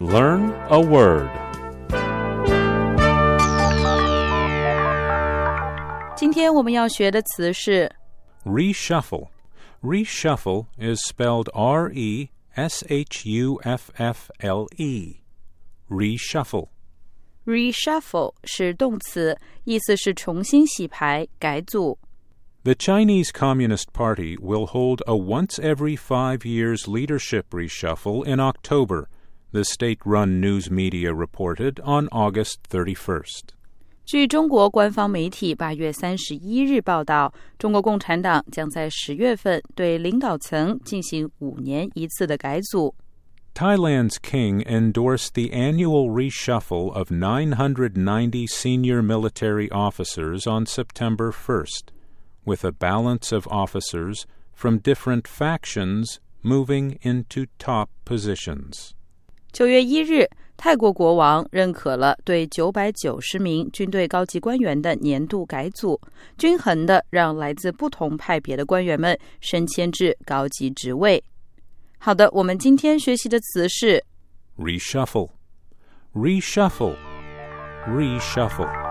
Learn a word. 今天我们要学的词是 Reshuffle. Reshuffle is spelled R-E-S-H-U-F-F-L-E. Reshuffle. reshuffle 是动词，意思是重新洗牌、改组。 The Chinese Communist Party will hold a once every 5 years leadership reshuffle in October, the state-run news media reported on August 31st. 据中国官方媒体8月31日报道，中国共产党将在10月份对领导层进行5年一次的改组。 Thailand's king endorsed the annual reshuffle of 990 senior military officers on September 1st, with a balance of officers from different factions moving into top positions. 9月1日，泰国国王认可了对990名军队高级官员的年度改组，均衡地让来自不同派别的官员们升迁至高级职位。好的，我们今天学习的词是 Reshuffle. Reshuffle. Reshuffle.